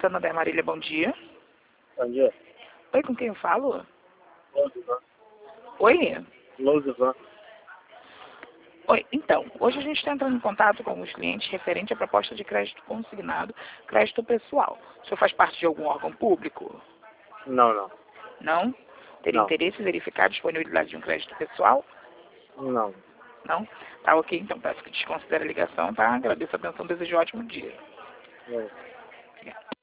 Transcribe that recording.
Santander Marília, bom dia. Bom dia. Oi, com quem eu falo? Lousivan. Oi? Lousivan. Oi, então, hoje a gente está entrando em contato com os clientes referente à proposta de crédito consignado, crédito pessoal. O senhor faz parte de algum órgão público? Não. Não? Teria Não. interesse em verificar a disponibilidade de um crédito pessoal? Não. Não? Tá ok, então peço que desconsidere a ligação, tá? Agradeço a atenção, desejo um ótimo dia. Não. Obrigada.